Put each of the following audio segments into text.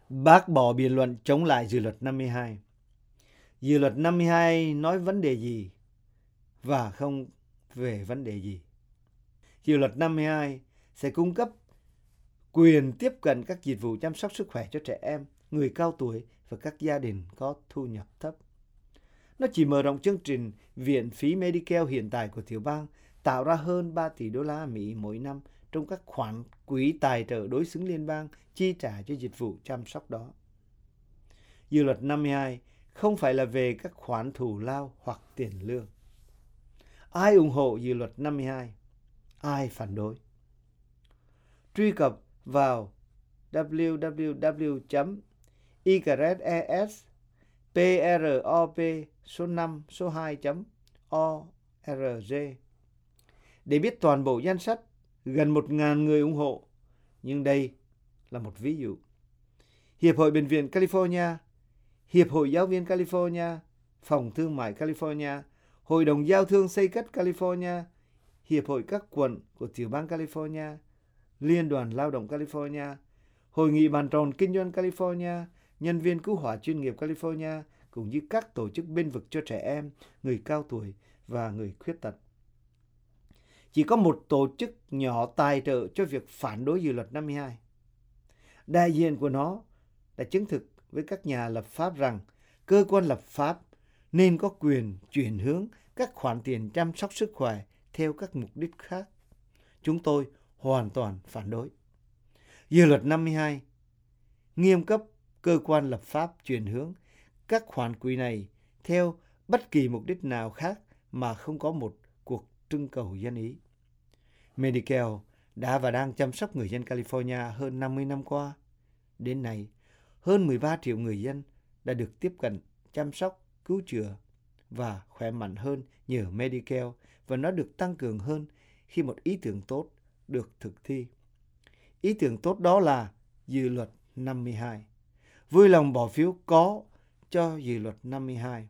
Bác bỏ biện luận chống lại dự luật 52. Dự luật 52 nói vấn đề gì và không về vấn đề gì? Dự luật 52 sẽ cung cấp quyền tiếp cận các dịch vụ chăm sóc sức khỏe cho trẻ em, người cao tuổi và các gia đình có thu nhập thấp. Nó chỉ mở rộng chương trình viện phí Medicare hiện tại của tiểu bang, tạo ra hơn 3 tỷ đô la Mỹ mỗi năm trong các khoản quỹ tài trợ đối xứng liên bang chi trả cho dịch vụ chăm sóc đó. Dự luật 52 không phải là về các khoản thù lao hoặc tiền lương. Ai ủng hộ dự luật 52? Ai phản đối? Truy cập vào www.icsprop2.org để biết toàn bộ danh sách gần 1.000 người ủng hộ. Nhưng đây là một ví dụ. Hiệp hội Bệnh viện California, Hiệp hội Giáo viên California, Phòng Thương mại California, Hội đồng Giao thương Xây cất California, Hiệp hội các quận của tiểu bang California, Liên đoàn Lao động California, Hội nghị bàn tròn kinh doanh California, nhân viên cứu hỏa chuyên nghiệp California, cũng như các tổ chức bênh vực cho trẻ em, người cao tuổi và người khuyết tật. Chỉ có một tổ chức nhỏ tài trợ cho việc phản đối dự luật 52. Đại diện của nó đã chứng thực với các nhà lập pháp rằng cơ quan lập pháp nên có quyền chuyển hướng các khoản tiền chăm sóc sức khỏe theo các mục đích khác. Chúng tôi hoàn toàn phản đối. Dự luật 52 nghiêm cấp cơ quan lập pháp chuyển hướng các khoản quỹ này theo bất kỳ mục đích nào khác mà không có một cuộc trưng cầu dân ý. Medicare đã và đang chăm sóc người dân California hơn 50 năm qua. Đến nay, hơn 13 triệu người dân đã được tiếp cận chăm sóc, cứu chữa và khỏe mạnh hơn nhờ Medicare, và nó được tăng cường hơn khi một ý tưởng tốt được thực thi. Ý tưởng tốt đó là dự luật 52. Vui lòng bỏ phiếu có cho dự luật 52.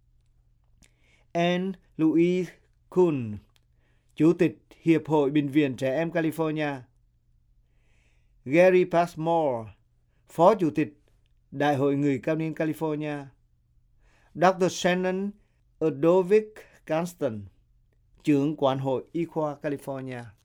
Anne Louise Kuhn, Chủ tịch Hiệp hội Bệnh viện Trẻ Em California. Gary Passmore, Phó Chủ tịch Đại hội Người Cao niên California. Dr. Shannon Erdovic Canston, trưởng Quản hội Y khoa California.